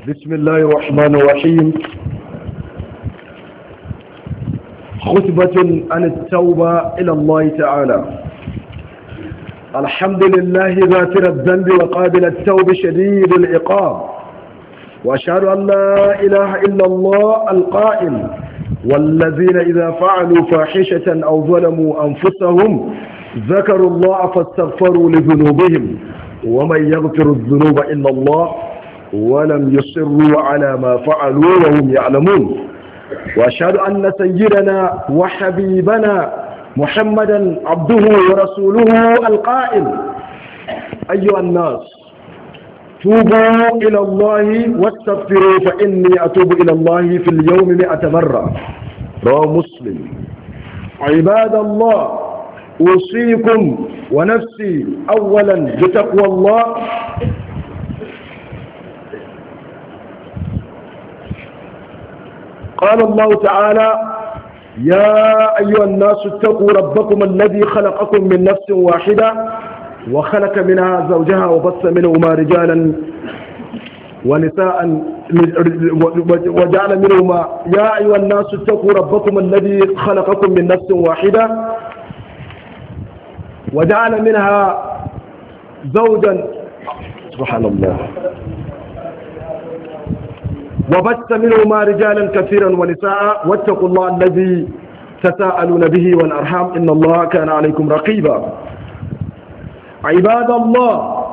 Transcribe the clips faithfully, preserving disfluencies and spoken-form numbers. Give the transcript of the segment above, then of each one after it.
بسم الله الرحمن الرحيم. خطبة عن التوبة إلى الله تعالى. الحمد لله غافر الذنب وقابل التوب شديد العقاب، وأشهد أن لا إله إلا الله القائل: والذين إذا فعلوا فاحشة أو ظلموا أنفسهم ذكروا الله فاستغفروا لذنوبهم ومن يغفر الذنوب إلا الله ولم يصروا على ما فعلوا وهم يعلمون. وأشهد أن سيدنا وحبيبنا محمدا عبده ورسوله القائل: أيها الناس توبوا إلى الله واستغفروا فإني أتوب إلى الله في اليوم مئة مرة. رواه مسلم. عباد الله، أوصيكم ونفسي أولا بتقوى الله قال الله تعالى: يا أيها الناس اتقوا ربكم الذي خلقكم من نفس واحدة وخلق منها زوجها وبث منهما رجالا ونساء وجعل منهما يا أيها الناس اتقوا ربكم الذي خلقكم من نفس واحدة وجعل منها زوجا سبحان الله وبث منهما رجالا كثيرا ونساء واتقوا الله الذي تساءلون به والأرحام إن الله كان عليكم رقيبا. عباد الله،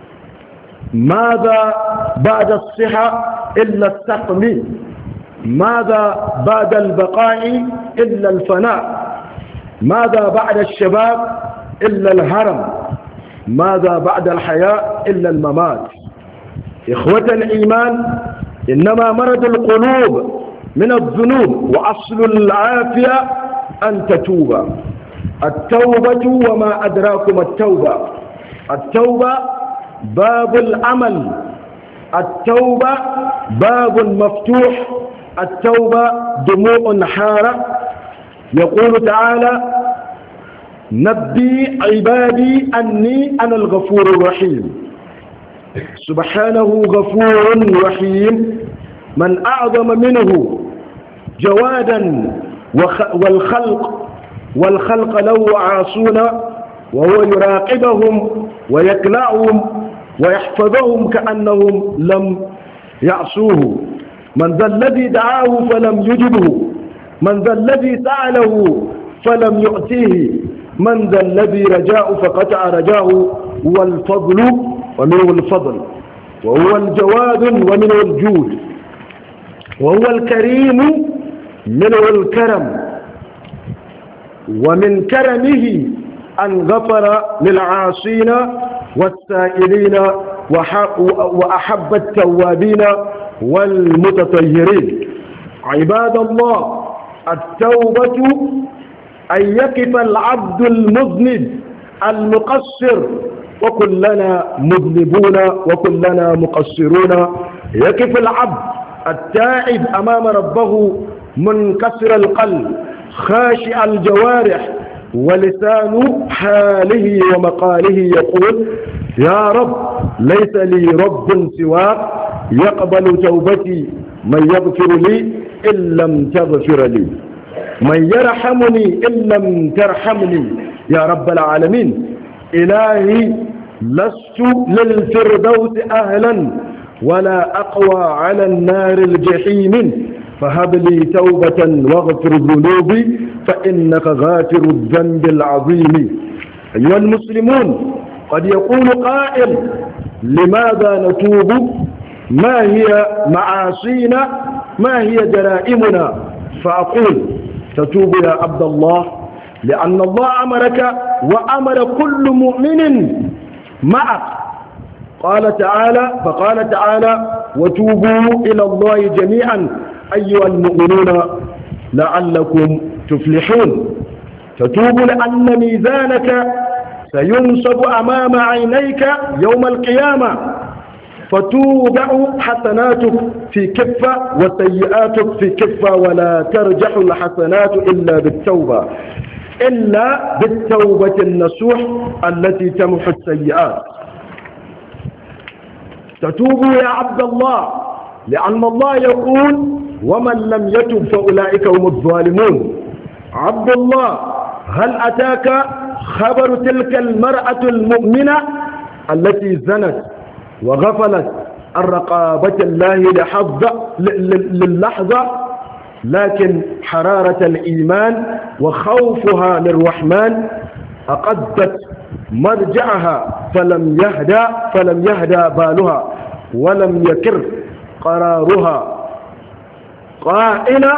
ماذا بعد الصحة إلا السقم؟ ماذا بعد البقاء إلا الفناء؟ ماذا بعد الشباب إلا الهرم؟ ماذا بعد الحياة إلا الممات؟ إخوة الإيمان، إنما مرض القلوب من الذنوب، وأصل العافية أن تتوب. التوبة وما أدراكم التوبة. التوبة باب العمل، التوبة باب مفتوح، التوبة دموع حارة. يقول تعالى: نبي عبادي أني أنا الغفور الرحيم. سبحانه غفور رحيم، من أعظم منه جوادا والخلق والخلق له عاصون وهو يراقبهم ويكلعهم ويحفظهم كأنهم لم يعصوه. من ذا الذي دعاه فلم يجبه؟ من ذا الذي سأله فلم يؤتيه؟ من ذا الذي رجاه فقطع رجاه؟ والفضل ومنه الفضل، وهو الجواد ومنه الجود، وهو الكريم منه الكرم، ومن كرمه أن غفر للعاصين والسائلين وأحب التوابين والمتطهرين. عباد الله، التوبة أن يقف العبد المذنب المقصر، وكلنا مذنبون وكلنا مقصرون، يقف العبد التائب أمام ربه منكسر القلب خاشع الجوارح، ولسان حاله ومقاله يقول: يا رب ليس لي رب سواك يقبل توبتي، من يغفر لي إن لم تغفر لي، من يرحمني إن لم ترحمني يا رب العالمين. إلهي لست للفردوس أهلا ولا أقوى على النار الجحيم، فهب لي توبة واغفر ذنوبي فإنك غافر الذنب العظيم. أيها المسلمون، قد يقول قائل: لماذا نتوب؟ ما هي معاصينا؟ ما هي جرائمنا؟ فأقول: تتوب يا عبد الله لأن الله أمرك وأمر كل مؤمن معك. قال تعالى فقال تعالى: وتوبوا إلى الله جميعا أيها المؤمنون لعلكم تفلحون. تتوب لأن ميزانك سينصب أمام عينيك يوم القيامة، فتوضع حسناتك في كفة وسيئاتك في كفة، ولا ترجح الحسنات إلا بالتوبة إلا بالتوبة النصوح التي تمحو السيئات. تتوب يا عبد الله لأن الله يقول ومن لم يتب فأولئك هم الظالمون. عبد الله، هل أتاك خبر تلك المرأة المؤمنة التي زنت وغفلت عن رقابة الله لحظة للحظة، لكن حرارة الإيمان وخوفها للرحمن أقدت مرجعها فلم يهدى فلم يهدى بالها ولم يكر قرارها قائلة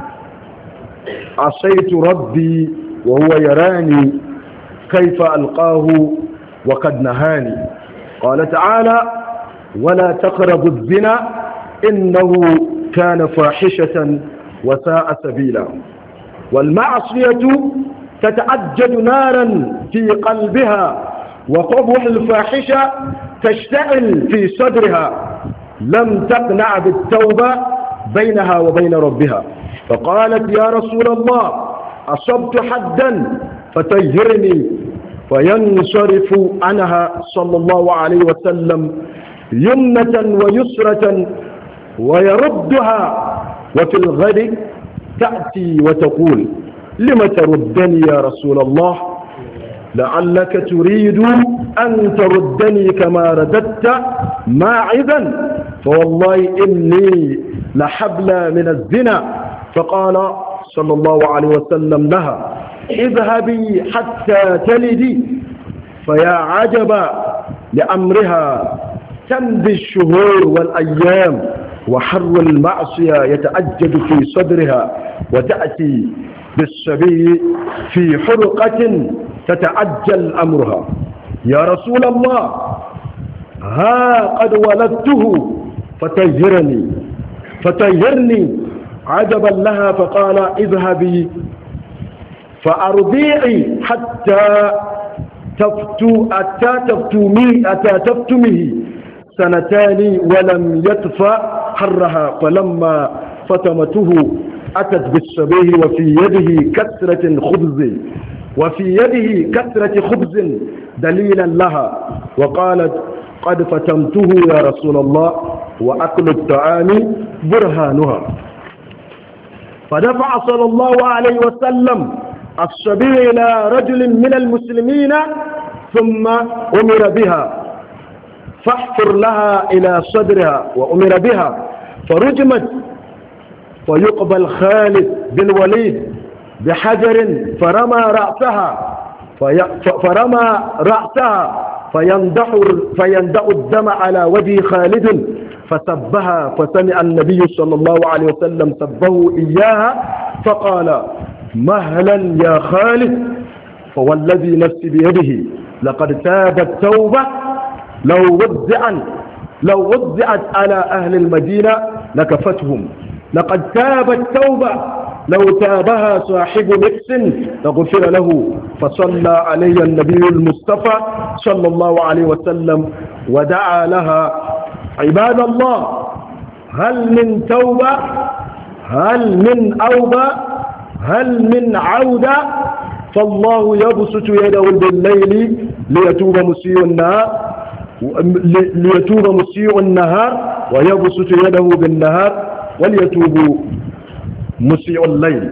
عصيت ربي وهو يراني كيف ألقاه وقد نهاني. قال تعالى ولا تقربوا الزنا إنه كان فاحشة وساء سبيلا. والمعصية تتأجج نارا في قلبها وقبح الفاحشة تشتعل في صدرها، لم تقنع بالتوبة بينها وبين ربها، فقالت يا رسول الله أصبت حدا فطهرني، فينصرف عنها صلى الله عليه وسلم يمنة ويسرة ويردها، وفي الغد تأتي وتقول لم تردني يا رسول الله؟ لعلك تريد أن تردني كما رددت ماعزا، فوالله إني لحبلى من الزنا. فقال صلى الله عليه وسلم لها اذهبي حتى تلدي، فيا عجبا لأمرها تمضي الشهور والأيام وحر المعصية يتأجج في صدرها، وتأتي بالصبي في حرقة تتعجل أمرها. يا رسول الله ها قد ولدته فطهرني فطهرني. عجبا لها فقال اذهبي فأرضيعي حتى تفتو أتى تفتمي أتى تفتمه سنتان ولم يطفأ حرها، فلما فطمته أتت بالصبي وفي يده كسرة خبز وفي يده كسرة خبز دليلا لها، وقالت قد فتمته يا رسول الله وأكل الطعام برهانها. فدفع صلى الله عليه وسلم الصبي إلى رجل من المسلمين ثم أمر بها فاحفر لها إلى صدرها، وأمر بها فرجمت، ويقبل خالد بن وليد بحجر فرمى رأسها في فرمى رأسها فيندحر فيندأ الدم على وجه خالد فسبها، فسمع النبي صلى الله عليه وسلم سبه إياها فقال مهلا يا خالد، فوالذي نفسي بيده لقد تابت توبة لو وزعت لو وزعت على أهل المدينة لكفتهم، لقد تابت توبة لو تابها صاحب نفس لغفر له. فصلى علي النبي المصطفى صلى الله عليه وسلم ودعا لها. عباد الله، هل من توبة؟ هل من أوبة؟ هل من عودة؟ فالله يبسط يده بالليل ليتوب مسيء النهار ليتوب مسيء النهار ويبسط يده بالنهار وليتوب مسيء الليل.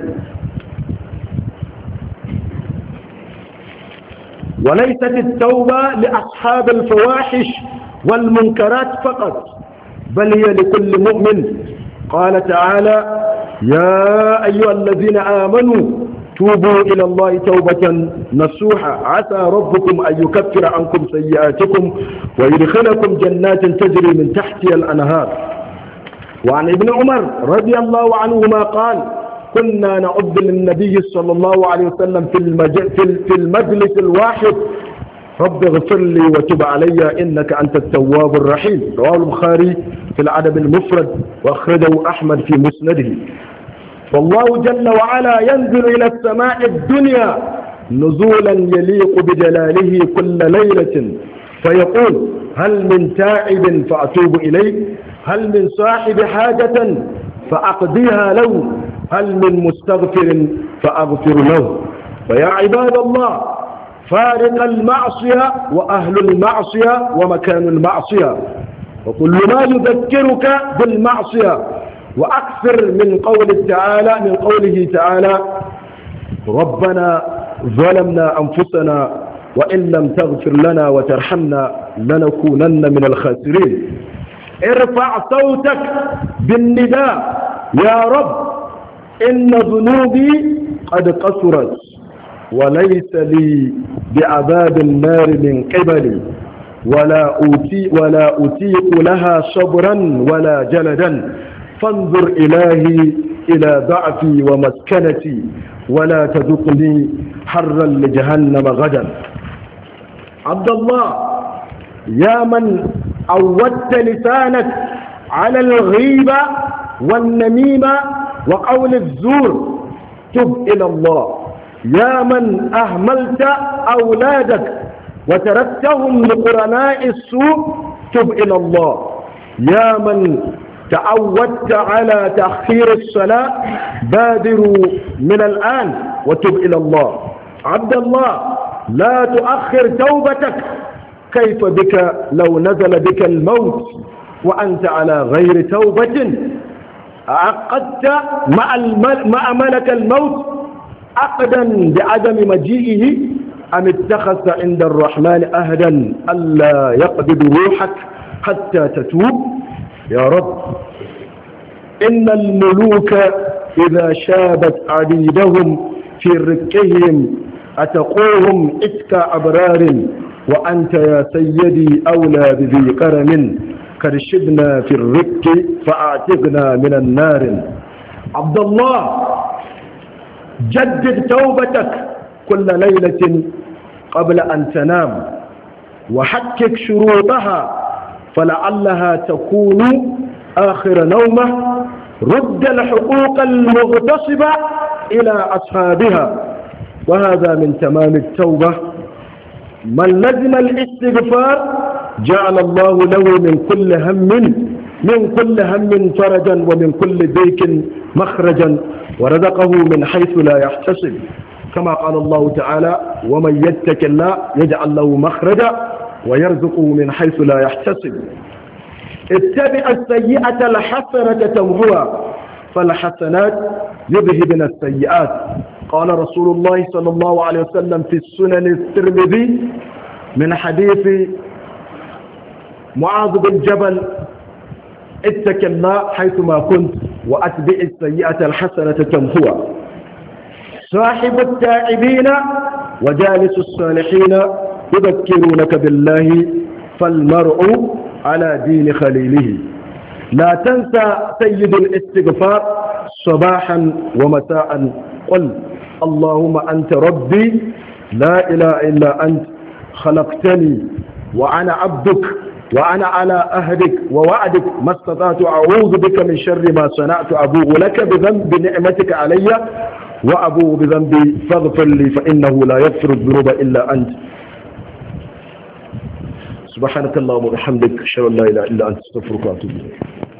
وليست التوبة لأصحاب الفواحش والمنكرات فقط، بل هي لكل مؤمن. قال تعالى يا أيها الذين آمنوا توبوا إلى الله توبة نصوحا عسى ربكم أن يكفر عنكم سيئاتكم ويدخلكم جنات تجري من تحتها الأنهار. وعن ابن عمر رضي الله عنهما قال كنا نعد للنبي صلى الله عليه وسلم في, المج... في المجلس الواحد رب اغفر لي وتب علي إنك أنت التواب الرحيم. رواه البخاري في الأدب المفرد وأخرجه أحمد في مسنده. والله جل وعلا ينزل إلى السماء الدنيا نزولا يليق بجلاله كل ليلة فيقول هل من تائب فأتوب إليه، هل من صاحب حاجة فأقضيها له، هل من مستغفر فأغفر له. ويا عباد الله، فارق المعصية وأهل المعصية ومكان المعصية. وكل ما يذكرك بالمعصية. وأكثر من قول تعالى من قوله تعالى ربنا ظلمنا أنفسنا وإن لم تغفر لنا وترحمنا لنكونن من الخاسرين. ارفع صوتك بالنداء يا رب إن ذنوبي قد قصرت وليس لي بعذاب النار من قبلي ولا أوتي ولا أتيق لها صبرا ولا جلدا، فانظر إلهي إلى ضعفي ومسكنتي ولا تذقني حرا لجهنم غدا. عبد الله يا من عودت لسانك على الغيبة والنميمة وقول الزور تب إلى الله. يا من أهملت أولادك وتركتهم لقرناء السوء تب إلى الله. يا من تعودت على تأخير الصلاة بادروا من الآن وتب إلى الله. عبد الله لا تؤخر توبتك، كيف بك لو نزل بك الموت وأنت على غير توبة؟ عقدت مع, مع ملك الموت عقدا بعدم مجيئه أم اتخذت عند الرحمن أهدا ألا يقبض روحك حتى تتوب؟ يا رب إن الملوك إذا شابت عبيدهم في ركهم أتقوهم إتك أبرار وأنت يا سيدي أولى بذي كرم كرشدنا في الرك فأعتقنا من النار. عبد الله جدد توبتك كل ليلة قبل أن تنام وحقق شروطها فلعلها تكون آخر نومة. رد الحقوق المغتصبة إلى أصحابها وهذا من تمام التوبة. من لزم الاستغفار جعل الله له من كل هم من كل هم فرجا ومن كل ضيق مخرجا ورزقه من حيث لا يحتسب، كما قال الله تعالى ومن يتق الله يجعل له مخرجا ويرزقه من حيث لا يحتسب. اتبع السيئة الحسنة تمحوها فالحسنات يذهبن السيئات. قال رسول الله صلى الله عليه وسلم في السنن الترمذي من حديث معاذ بن جبل اتق الله حيثما كنت وأتبع السيئة الحسنة تمحوها. صاحب التائبين وجالس الصالحين يذكرونك بالله فالمرء على دين خليله. لا تنسى سيد الاستغفار صباحا ومساء قل اللهم أنت ربي لا إله إلا أنت خلقتني وأنا عبدك وأنا على أهدك ووعدك ما استطعت أعوذ بك من شر ما صنعت أبوء لك بذنب نعمتك علي وأبوء بذنبي فاغفر لي فإنه لا يغفر الذنوب إلا أنت. سبحانك اللهم وبحمدك أشهد أن لا إله إلا أنت أستغفرك وأتوب إليك.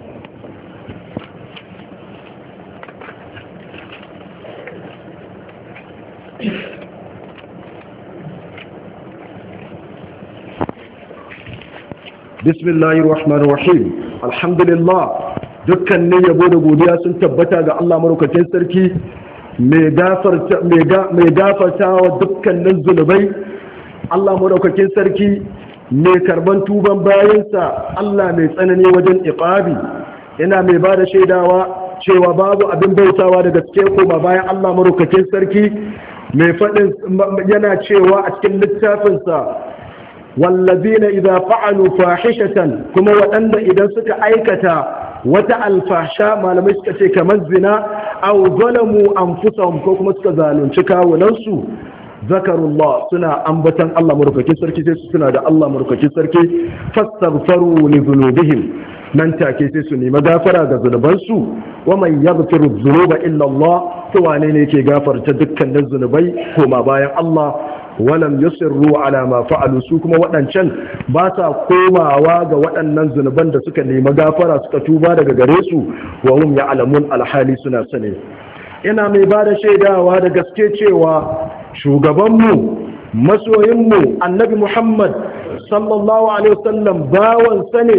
بسم الله الرحمن الرحيم. الحمد لله dukkan ne yabo da godiya sun tabbata ga Allah madaukakin sarki mai gafarta mai gafarta wa dukkanin zunubai. Allah madaukakin sarki mai karban tuban bayansa, Allah mai tsanani wajen iqabi. Ina mai ba da shaidawa cewa babu abin bautawa da gaske koma bayan Allah madaukakin sarki mai faɗin yana cewa a cikin littafinsa wallazina idza fa'alu fahishatan, kuma waɗanda idan suka aikata wata alfasha, malamai suka ce kamar zina, aw zalamu anfusahum, ko kuma suka zalunci kawunansu, zakarullah, suna ambatan Allah madaukakin sarki, sai su suna da Allah madaukakin sarki, fastaghfaru li dhunubihim, nan take sai su nemi gafara ga zunubansu. Wa man yaghfiru dhunuba illa Allah, to wane ne yake gafarta dukkanin zunubai koma bayan Allah? Walam yusirru ala ma fa'alu, su kuma waɗancan ba sa komawa ga waɗannan zunuban da suka nemi gafara suka tuba daga gare su, wa hum ya'lamun, alhali suna sane. Ina mai ba da shaidawa da gaske cewa shugabanmu masoyinmu annabi Muhammad sallallahu alaihi wasallam bawan sane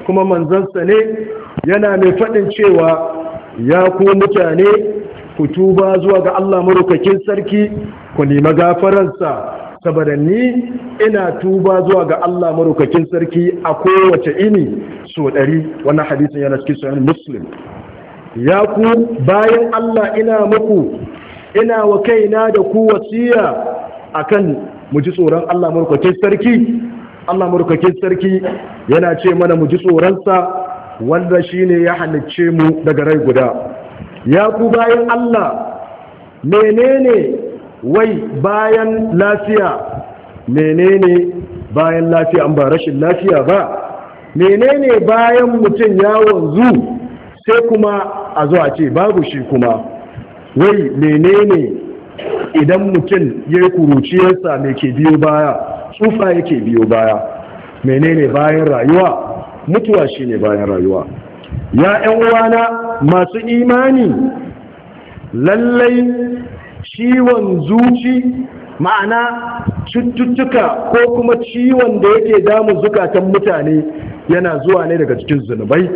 kuma manzansa ne, yana mai faɗin cewa ya ku mutane ku tuba zuwa ga Allah madaukakin sarki ku nemi gafaransa, saboda ni ina tuba zuwa ga Allah madaukakin sarki a kowace ini so ɗari. Wannan hadisin yana cikin sahih Muslim. Ya ku bayan Allah, ina muku ina wa kaina da ku wasiya akan mu ji tsoron Allah madaukakin sarki. Allah madaukakin sarki yana ce mana mu ji tsoronsa, wanda shine ya halicce mu daga rai guda. Ya ku bayan Allah, menene wai bayan lafiya? Menene bayan lafiya an ba rashin lafiya ba? Menene bayan mutum ya wanzu sai kuma a zo a ce babu shi kuma? Wai menene idan mutum ya yi kuruciyarsa mai ke biyo baya? Tsufa yake biyo baya. Menene bayan rayuwa? Mutuwa shine bayan rayuwa. Ya ƴan uwana masu imani, lallai ciwon zuci, ma'ana cututtuka ko kuma ciwon da yake damun zukatan mutane, yana zuwa ne daga cikin zunubai.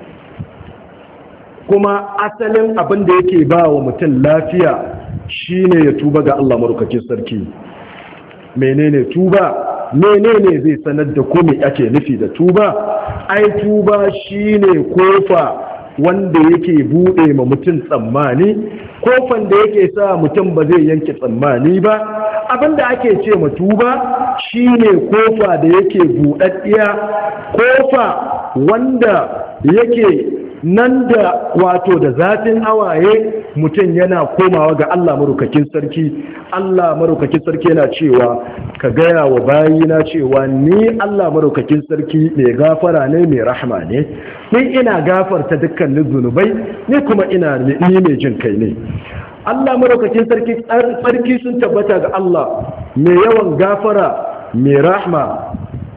Kuma asalin abin da yake ba wa mutum lafiya shine ya tuba ga Allah madaukakin sarki. Menene tuba? Menene zai sanar da ku me ake nufi da tuba? Ai tuba shine kofa wanda yake bude ma mutum tsammani, kofan da yake sa mutum ba zai yanke tsammani ba. Abinda ake ce ma tuba shine kofa da yake buɗaɗɗiya, kofa wanda yake nan da wato da zafin awaye mutum yana komawa ga Allah marukakin sarki. Allah marukakin sarki yana cewa ka gaya wa bayina cewa ni Allah marukakin sarki mai gafara ne, mai rahma ne, ni ina gafarta dukkanin zunubai, ni kuma ina ni mai jin kai ne. Allah marukakin sarki sarki sun tabbata ga Allah mai yawan gafara, mai rahma.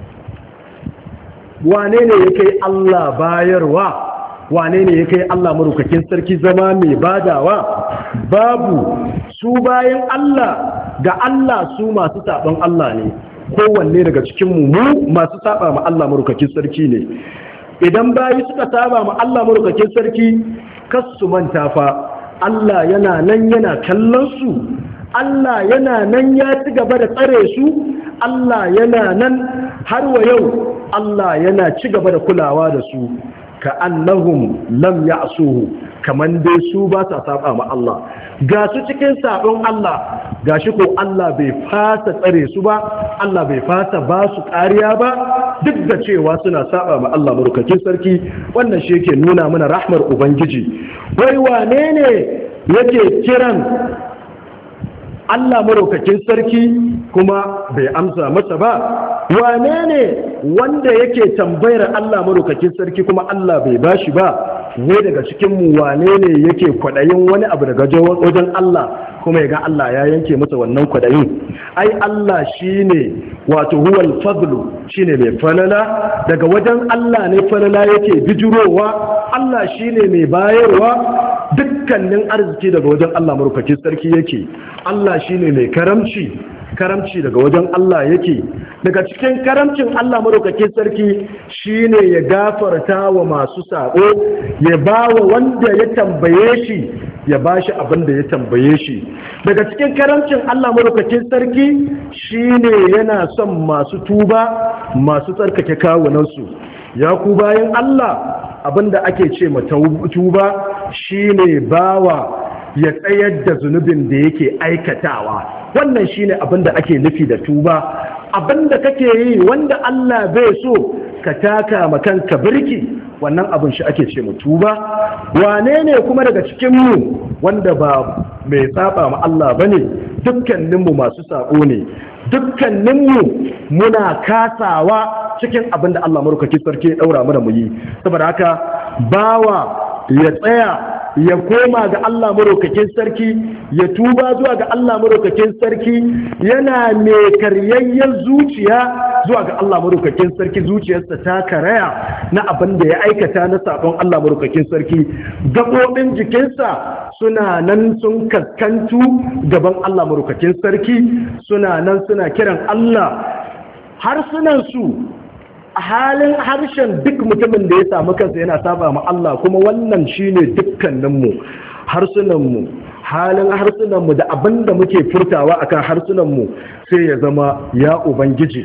Wane ne ya kai Allah bayarwa? Wane ne ya kai Allah marukakin sarki zama mai badawa? Babu. Su bayan Allah ga Allah su masu saɓon Allah ne, kowanne daga cikin mu masu saɓa ma Allah marukakin sarki ne. Idan bayi suka saba ma Allah marukakin sarki, kas su manta fa Allah yana nan yana kallon su, Allah yana nan ya ci gaba da tsare su, Allah yana nan har wa yau, Allah yana ci gaba da kulawa da su. Ka annahum lam ya'suhu, kaman dai su ba sa saba ma Allah, ga su cikin sabon Allah, gashi ko Allah bai fasa tsare su ba, Allah bai fasa ba su kariya ba, duk da cewa suna saba ma Allah marukakin sarki. Wannan shi yake nuna mana rahmar ubangiji. Wai wane ne yake kiran Allah maraukakin sarki kuma bai amsa masa ba? Wane ne wanda yake tambayar Allah maraukakin sarki kuma Allah bai bashi ba? Wai daga cikin mu wane ne yake kwadayin wani abu daga wajen Allah kuma yaga Allah ya yanke masa wannan kwadayin? Ai Allah shine wato huwal fadlu, shine mai falala, daga wajen Allah ne falala yake bijirowa. Allah shine mai bayarwa, dukkanin arziki daga wajen Allah maraukakin sarki yake. Allah shine mai karamci, karamci daga wajen Allah yake. Daga cikin karamcin Allah maraukakin sarki shine ya gafarta wa masu sabo, ya bawa wanda ya tambaye shi, ya bashi abin da ya tambaye shi. Daga cikin karamcin Allah maraukakin sarki shine yana son masu tuba, masu tsarkake kawunansu. Ya ku bayan Allah, abinda ake ce ma tuba shine bawa ya tsayar da zunubin da yake aikatawa. Wannan shine abinda ake nufi da tuba. Abinda kake yi wanda Allah bai so ka taka ma kanka birki, wannan abin shi ake ce mu tuba. Wane ne kuma daga cikin mu wanda ba mai saba ma Allah bane? Dukkanin mu masu sabo ne, dukkanin mu muna kasawa cikin abin da Allah marukakin sarki ya daura mana mu yi. Saboda haka bawa ya tsaya ya koma ga Allah maraukakin sarki, ya tuba zuwa ga Allah maraukakin sarki, yana mai karyayyen zuciya zuwa ga Allah maraukakin sarki. Zuciyarsa ta karaya na abin da ya aikata na sabon Allah maraukakin sarki. Gaɓoɓin jikinsa suna nan sun kaskantu gaban Allah maraukakin sarki, suna nan suna kiran Allah. Harsunansu a halin harshen duk mutumin da ya samu kansa yana saba ma Allah, kuma wannan shine dukkaninmu harsunanmu, halin harsunanmu da abin da muke furtawa akan harsunanmu sai ya zama ya ubangiji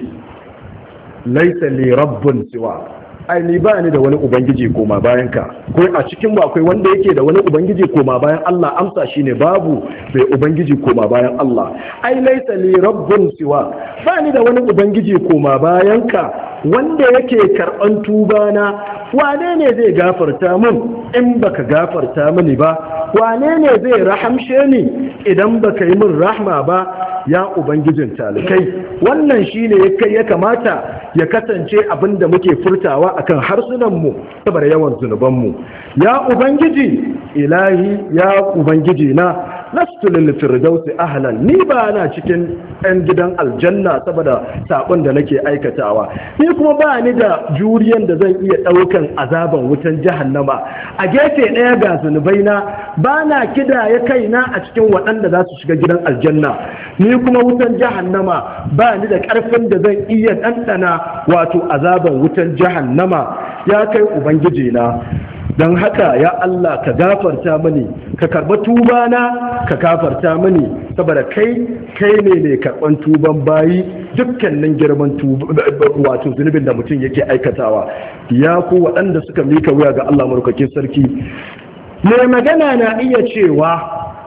laisa li rabbun siwa, ai ni ba ni da wani ubangiji koma bayan ka. ko a cikin mu akwai wanda yake da wani ubangiji koma bayan Allah? Amsa shine babu bai ubangiji koma bayan Allah. ai laisa li rabbun siwa, ba ni da wani ubangiji koma bayan ka wanda yake karban tuba na. wane ne zai gafarta min in baka gafarta mini ba? wane ne zai rahamshe ni idan baka yi min rahma ba? ya ubangijin talikai, wannan shine ya kamata ya kasance abin da muke furtawa akan harsunanmu saboda yawan zunubanmu. ya ubangiji ilahi, ya ubangiji na, lastu lil firdausi ahlan, ni ba na cikin ɗan gidan aljanna saboda sabon da nake aikatawa, ni kuma ba ni da juriyan da zan iya ɗaukan azaban wutan jahannama. a gefe ɗaya ga zunubaina, ba na kidaya kaina a cikin waɗanda za su shiga gidan aljanna, ni kuma wutan jahannama ba ni da ƙarfin da zan iya ɗanɗana wato azaban wutan jahannama. ya kai ubangiji na, don haka ya Allah ka gafarta mani, ka karba tuba na, ka gafarta mani, saboda kai kai ne mai karban tuban bayi dukkanin girman wato zunubin da mutum yake aikatawa. ya ku waɗanda suka mika wuya ga Allah madaukakin sarki, mai magana na iya cewa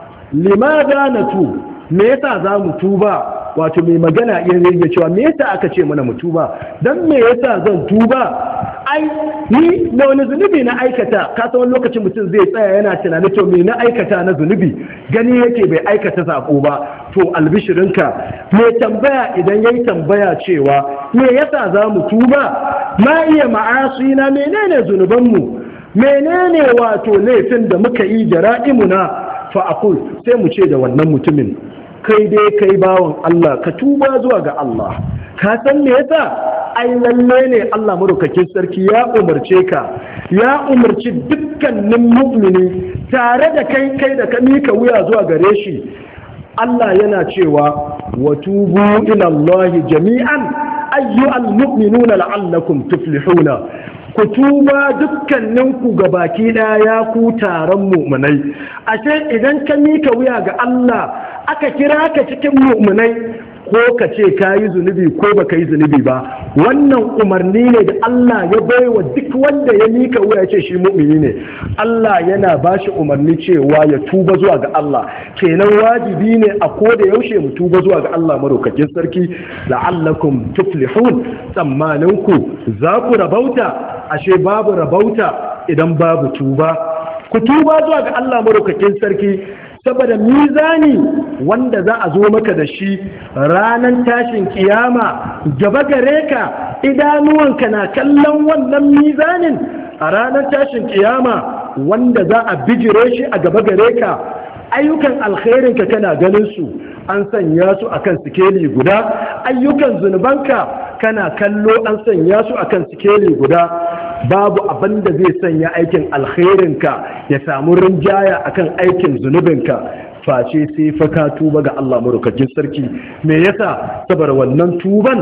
limada na tu, me yasa za mu tuba? wato mai magana iya cewa me yasa aka ce mana mu tuba? dan me yasa zan tuba? ai ni da wani zunubi na aikata? ka san wani lokacin mutum zai tsaya yana tunani to me na aikata na zunubi, gani yake bai aikata sako ba. to albishirinka mai tambaya idan yayi tambaya cewa me yasa za mu tuba, ma iya ma'asi na, menene zunubanmu, menene wato laifin da muka yi jara'imuna, fa aqul, sai mu ce da wannan mutumin, kai dai kai bawan Allah, ka tuba zuwa ga Allah. ka san me yasa? ai lalle ne Allah madaukakin sarki ya umarce ka, ya umarci dukkanin mu'mini tare da kai kai da ka mika wuya zuwa gare shi. Allah yana cewa wa tubu ila Allah jami'an ayyuhal mu'minuna la'allakum tuflihuna, ku tuba dukkaninku ga baki ɗaya ya ku taron mu'minai. ashe idan ka mika wuya ga Allah aka kira ka cikin mu'minai, ko ka ce ka yi zunubi ko ba ka yi zunubi ba, wannan umarni ne da Allah ya baiwa duk wanda ya mika wuya ya ce shi mu'mini ne. Allah yana ba shi umarni cewa ya tuba zuwa ga Allah, kenan wajibi ne a koda yaushe mu tuba zuwa ga Allah madaukakin sarki. la'allakum tuflihun, tsammanin ku za ku rabauta? ashe babu rabauta idan babu tuba. ku tuba zuwa ga Allah madaukakin sarki, saboda mizani wanda za a zo maka da shi ranar tashin kiyama gaba gare ka, idanuwanka na kallon wannan mizanin a ranar tashin kiyama wanda za a bijire shi a gaba gare ka. ayyukan alkhairinka kana ganin su an sanya su akan sikeli guda, ayyukan zunubanka kana kallo an sanya su akan sikeli guda. babu abin da zai sanya aikin alkhairinka ya samu rinjaya akan aikin zunubinka face sai fa ka tuba ga Allah madaukakin sarki. me yasa? saboda wannan tuban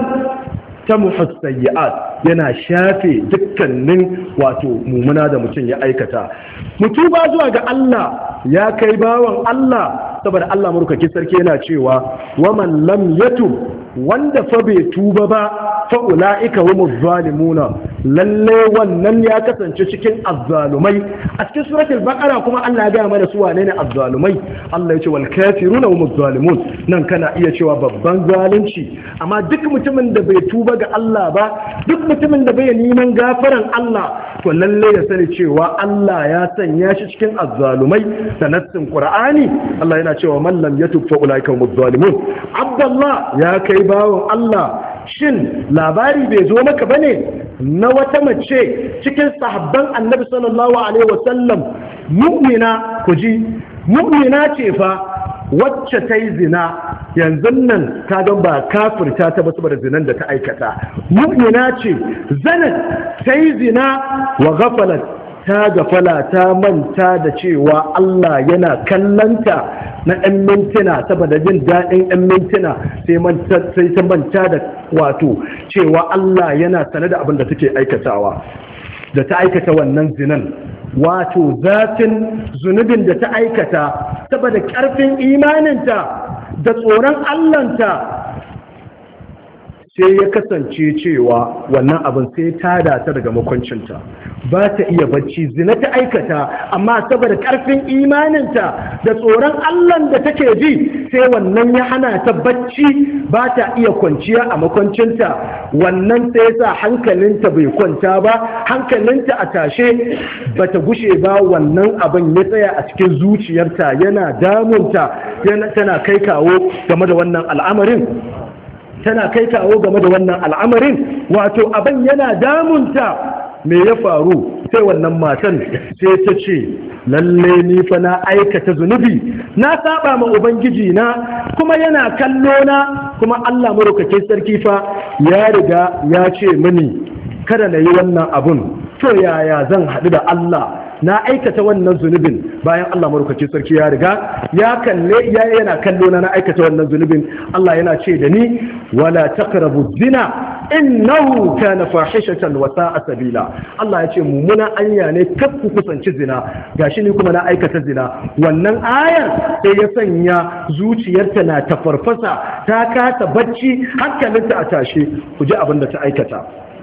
ta muhassayi'at yana shafe dukkanin wato mumuna da mutum ya aikata. mu tuba zuwa ga Allah ya kai bawan Allah, saboda Allah madaukakin sarki yana cewa waman lam yatub, wanda fa bai tuba ba, fa ula'ika humuz zalimuna, lalle wannan ya kasance cikin azzalumai. a cikin suratul baqara kuma Allah ya ga mana su wane ne azzalumai. Allah ya ce wal kafiruna humuz zalimun, nan kana iya cewa babban zalunci. amma duk mutumin da bai tuba ga Allah ba, duk mutumin da bai neman gafaran Allah, to lalle ya sani cewa Allah ya sanya shi cikin azzalumai. da nassin Qur'ani Allah yana cewa man lam yatub fa ula'ika humuz zalimun. Abdullah, ya kai bawon Allah, shin labari bai zo maka bane na wata mace cikin sahabban annabi sallallahu alaihi wasallam, mu'mina, ku ji, mu'mina ce fa wacce ta yi zina, yanzu nan ta ga ba kafirta ta ba saboda zinan da ta aikata. mu'mina ce, zanat, ta yi zina wa ghafalat, ta gafala ta manta da cewa Allah yana kallanta na ɗan mintuna saboda jin daɗin ɗan mintuna sai ta manta da wato cewa Allah yana sane da abin da take aikatawa da ta aikata wannan zinan wato zafin zunubin da ta aikata saboda ƙarfin imaninta da tsoron Allahnta sai ya kasance cewa wannan abin sai ta data daga makwancinta ba ta iya bacci zina ta aikata amma saboda karfin imaninta da tsoron Allah da take ji sai wannan ya hana ta bacci ba ta iya kwanciya a makwancinta wannan sai sa hankalinta bai kwanta ba hankalinta a tashe ba ta gushe ba wannan abin ya tsaya a cikin zuciyarta yana damunta tana kai kawo game da wannan al'amarin tana kai kawo game da wannan al'amarin wato abin yana damunta me ya faru sai wannan matan sai ta ce lalle ni fa na aikata zunubi na saba ma ubangiji na kuma yana kallo na kuma Allah maraukakin sarki fa ya riga ya ce mini kada na yi wannan abun to yaya zan haɗu da Allah na aikata wannan zunubin bayan Allah maraukakin sarki ya riga ya kalle ya yana kallo na na aikata wannan zunubin Allah yana ce da ni wala taqrabu zina innahu kana fahishatan wa sa'a sabila Allah ya ce mummuna anya ne kar ku kusanci zina gashi ni kuma na aikata zina wannan ayar sai ya sanya zuciyarta na tafarfasa ta kasa bacci hankalinta a tashe ku ji abin da ta aikata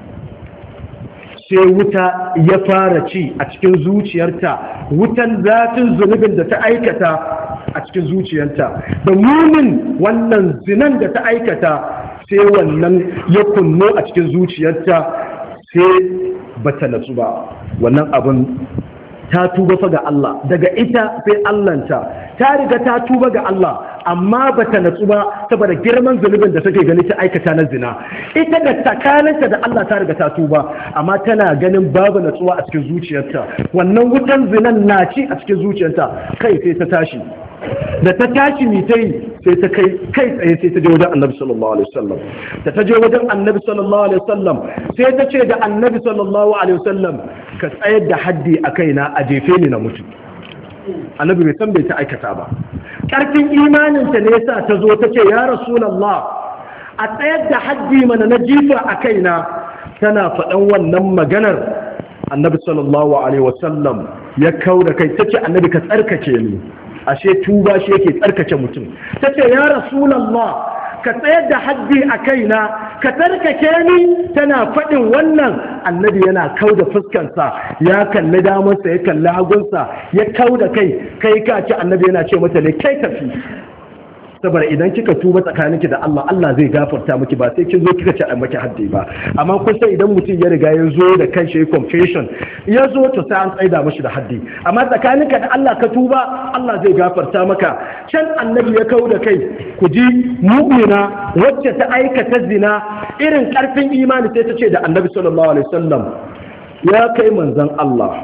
sai wuta ya fara ci a cikin zuciyarta wutan zafin zunubin da ta aikata a cikin zuciyarta da munin wannan zinan da ta aikata sai wannan ya kunno a cikin zuciyarta sai bata natsu ba wannan abin ta tuba fa ga Allah daga ita sai Allahnta ta riga ta tuba ga Allah amma bata natsu ba saboda girman zunubin da take gani ta aikata na zina ita da tsakaninta da Allah ta riga ta tuba amma tana ganin babu natsuwa a cikin zuciyarta wannan wutan zinan na ci a cikin zuciyarta kai sai ta tashi da ta tashi mi ta yi sai ta kai kai tsaye sai ta je wajen annabi sallallahu alaihi wasallam da ta je wajen annabi sallallahu alaihi wasallam sai ta ce da annabi sallallahu alaihi wasallam ka tsayar da haddi a kaina a jefe ni na mutu annabi bai san bai ta aikata ba karfin imaninta ne yasa ta zo ta ce ya rasulullah a tsayar da haddi mana na jifa a kaina tana faɗan wannan maganar annabi sallallahu alaihi wasallam ya kau da kai ta ce annabi ka tsarkake ni ashe tuba shi yake tsarkake mutum ta ce ya rasulallah ka tsayar da haddi a kaina ka tsarkake ni tana faɗin wannan annabi yana kau da fuskansa ya kalli damansa ya kalli hagunsa ya kau da kai kai ka ce annabi yana ce mata ne kai tafi saboda idan kika tuba tsakaninki da Allah Allah zai gafarta miki ba sai kin zo kika ci a maki haddi ba amma kun san idan mutum ya riga ya zo da kanshi ya confession ya zo to sai an tsaida mashi da haddi amma tsakaninka da Allah ka tuba Allah zai gafarta maka can annabi ya kawo da kai ku ji mu'mina wacce ta aikata zina irin karfin imani sai ta ce da annabi sallallahu alaihi wasallam ya kai manzon Allah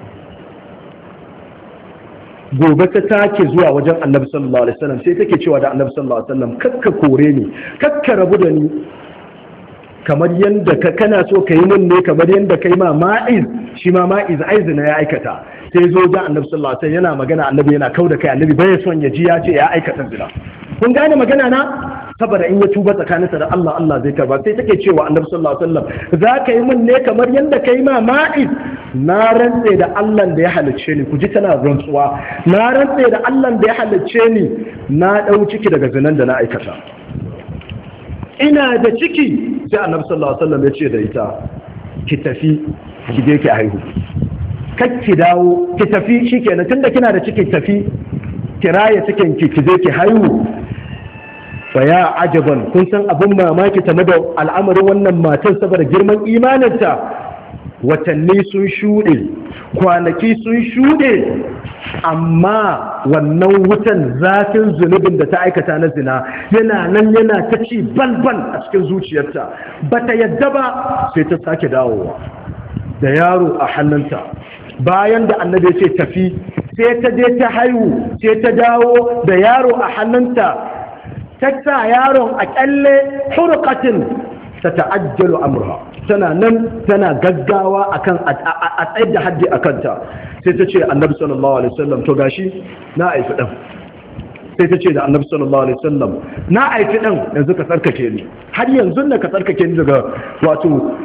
gobe ta take zuwa wajen annabi sallallahu alaihi wasallam sai take cewa da annabi sallallahu alaihi wasallam kakka kore ni kakka rabu da ni kamar yanda ka kana so ka yi min ne kamar yanda kai ma ma'iz shi ma ma'iz aizina ya aikata sai zo da annabi sallallahu alaihi wasallam yana magana annabi yana kauda kai annabi bai son ya ji ya ce ya aikata zina kun gane magana na saboda in ya tuba tsakaninsa da Allah Allah zai karba sai take cewa annabi sallallahu alaihi wasallam za ka yi min ne kamar yanda kai ma ma'iz na rantse da Allah da ya halicce ni ku ji tana rantsuwa na rantse da Allah da ya halicce ni na dau ciki daga zinan da na aikata ina da ciki sai annabi sallallahu alaihi wasallam ya ce da ita ki tafi ki je ki haihu ki dawo ki tafi shikenan tunda kina da ciki tafi kiraye cikin ki ki je ki haihu fa ya ajaban kun san abin mamaki game da al'amarin wannan matan saboda girman imaninta watanni sun shuɗe kwanaki sun shuɗe amma wannan wutan zafin zunubin da ta aikata na zina yana nan yana ta ci balbal a cikin zuciyarta bata yadda ba sai ta sake dawowa da yaro a hannunta bayan da annabi ce tafi sai ta je ta haihu sai ta dawo da yaro a hannunta ta sa yaron a kyalle hurqatin ta ta'ajjalu amurha tana nan tana gaggawa akan a tsayar da haddi a kanta. Sai ta ce annabi sallallahu alaihi wasallam to gashi na aifi ɗan. Sai ta ce da annabi sallallahu alaihi wasallam na aifi ɗan yanzu ka tsarkake ni, har yanzu na ka tsarkake ni daga wato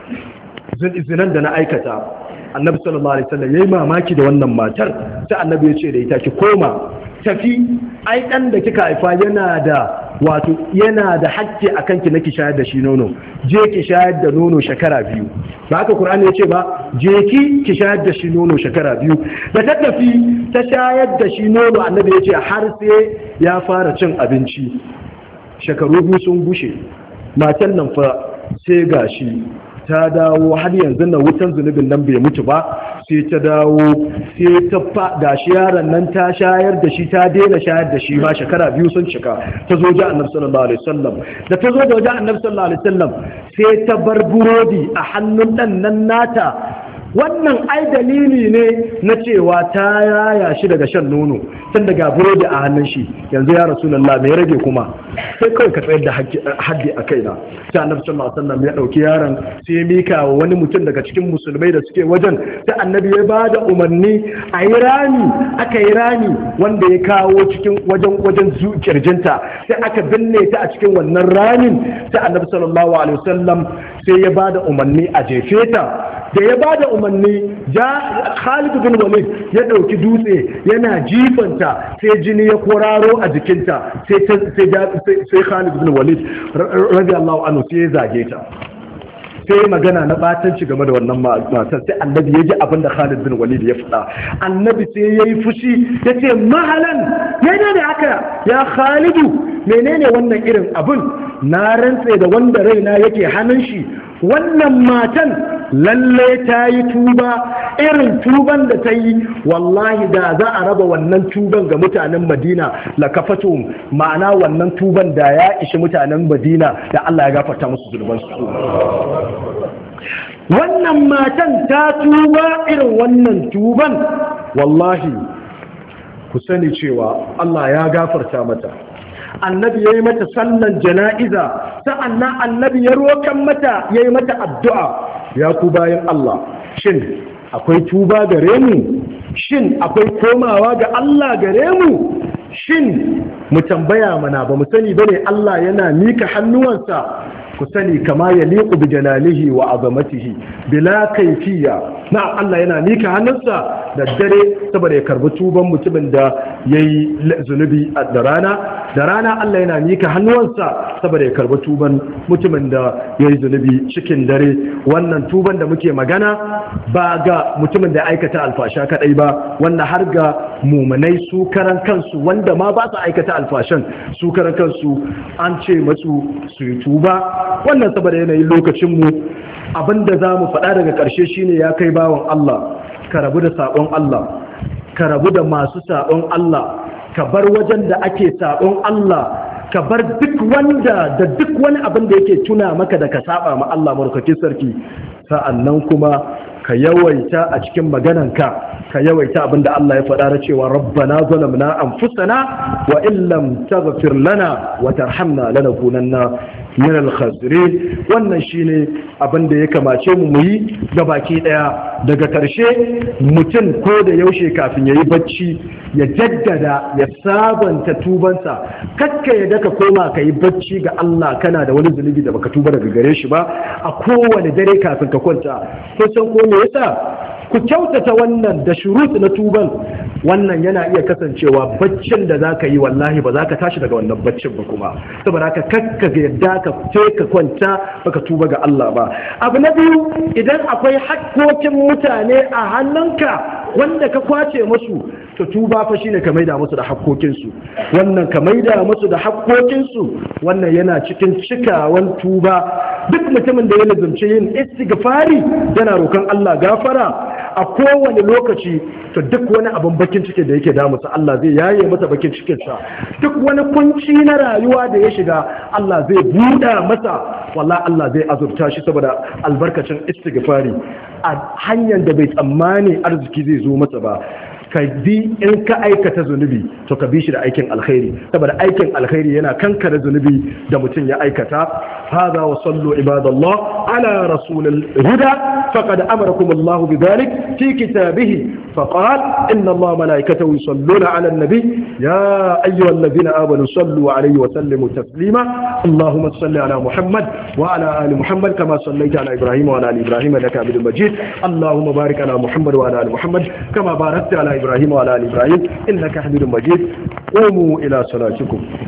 zinan da na aikata. Annabi sallallahu alaihi wasallam yayi mamaki da wannan matar, sai annabi ya ce da ita ki koma tafi, ai dan da kika haifa yana da wato yana da hakki akan ki naki shayar da shi nono, je ki shayar da nono shekara biyu. Ba haka Qur'ani ya ce ba, je ki ki shayar da shi nono shekara biyu. Da ta tafi ta shayar da shi nono, annabi ya ce har sai ya fara cin abinci. Shekaru biyu sun gushe, matan nan fa sai gashi ta dawo har yanzu na wutan zunubin nan bai mutu ba, sai ta dawo sai ta fa shi yaron nan ta shayar da shi, ta daina shayar da shi ma shekara biyu sun cika. Ta zo ga annabi sallallahu alaihi wasallam, da ta zo da wajen annabi sallallahu alaihi wasallam sai ta bar burodi a hannun dan nan nata. Wannan ai dalili ne na cewa ta yaya shi daga shan nono, tun daga burodi a hannun shi. Yanzu ya Rasulullah me rage kuma, sai kawai ka tsayar da haddi a kaina. Sai annabi sallallahu alaihi wasallam ya dauki yaron sai ya mika wa wani mutum daga cikin musulmai da suke wajen. Sai annabi ya ba da umarni a yi rami, aka yi rami wanda ya kawo cikin wajen wajen kirjinta, sai aka binne ta a cikin wannan ramin. Sai annabi sallallahu alaihi wasallam sai ya ba da umarni a jefe ta. Da ya ba da umarni, ja Khalid bin Walid ya ɗauki dutse yana jifanta, sai jini ya koraro a jikinta, sai sai Khalid bin Walid radiyallahu anhu sai ya zage ta, sai magana na batanci game da wannan matar. Sai annabi ya ji abin da Khalid bin Walid ya faɗa, annabi sai ya yi fushi ya ce mahalan menene haka ya Khalidu, menene wannan irin abin, na rantse da wanda raina yake hannun shi, wannan matan lalle ta yi tuba irin tuban da ta yi, wallahi da za a raba wannan tuban ga mutanen Madina la kafatum, ma'ana wannan tuban da ya ishi mutanen Madina da Allah ya gafarta musu zunubansu. Wannan matan ta tuba irin wannan tuban, wallahi ku sani cewa Allah ya gafarta mata. Annabi ya yi mata sallan jana'iza, sa'annan annabi ya rokan mata, ya yi mata addu'a. Ya ku bayan Allah, shin akwai tuba gare mu? Shin akwai komawa ga Allah gare mu? Shin mu tambaya mana ba mu sani bane Allah yana mika hannuwansa? Ku sani kama ya liƙu bi jalalihi wa azamatihi bila kaifiya. Na Allah yana mika hannunsa da dare saboda ya karbi tuban mutumin da yayi zunubi da rana. Da rana Allah yana mika hannuwansa saboda ya karbi tuban mutumin da yayi zunubi cikin dare. Wannan tuban da muke magana ba ga mutumin da aikata alfasha kadai ba, wanda har ga mumunai su karan kansu wanda ma ba su aikata alfashan su karan kansu an ce masu su yi tuba. Wannan saboda yanayin lokacinmu, abinda za mu faɗa daga ƙarshe shine ya kai bawan Allah, ka rabu da saɓon Allah, ka rabu da masu saɓon Allah, ka bar wajen da ake saɓon Allah, ka bar duk wanda da duk wani abin da yake tuna maka da ka saba ma Allah markakin sarki. Sa'annan kuma ka yawaita a cikin magananka, ka yawaita abinda Allah ya faɗa na cewa rabbana zalamna anfusana wa illam taghfir lana wa tarhamna lanakunanna min al-khasirin. Wannan shine abinda ya kamace mu muyi ga baki daya. Daga karshe, mutum ko da yaushe kafin yayi bacci ya jaddada ya sabanta tubansa. Kakka ya daka koma kai bacci ga Allah kana da wani zunubi da baka tuba daga gare shi ba a kowane dare kafin ka kwanta. Kun san ko me yasa? Ku kyautata wannan da shurut na tuban. Wannan yana iya kasancewa baccin da zaka yi wallahi ba za ka tashi daga wannan baccin ba kuma, saboda haka kakka ga yadda ka ce ka kwanta baka tuba ga Allah ba. Abu na biyu, idan akwai hakkokin mutane a hannunka wanda ka kwace musu, to tuba fa shine ka maida musu da hakkokinsu. Wannan ka maida musu da hakkokinsu, wannan yana cikin cikawan tuba. Duk mutumin da ya lazumci yin istighfari yana roƙon Allah gafara a kowane lokaci, to duk wani abin bakin ciki da yake damusa Allah zai yaye masa bakin cikinsa. Duk wani kunci na rayuwa da ya shiga Allah zai buɗa masa, wallahi Allah zai azurta shi saboda albarkacin istighfari a hanyar da bai tsammani arziki zai zo masa ba. Ka bi in ka aikata zunubi to ka bi shi da aikin alkhairi, saboda aikin alkhairi yana kankare zunubi da mutum ya aikata. هذا وصلوا عباد الله على رسول الهدى فقد أمركم الله بذلك في كتابه فقال إن الله ملائكته يصلون على النبي يا أيها الذين آمنوا صلوا عليه وسلموا تسليما اللهم صل على محمد وعلى آل محمد كما صليت على إبراهيم وعلى آل إبراهيم إنك حميد مجيد اللهم بارك على محمد وعلى آل محمد كما باركت على إبراهيم وعلى آل إبراهيم إنك حميد مجيد قوموا إلى صلاتكم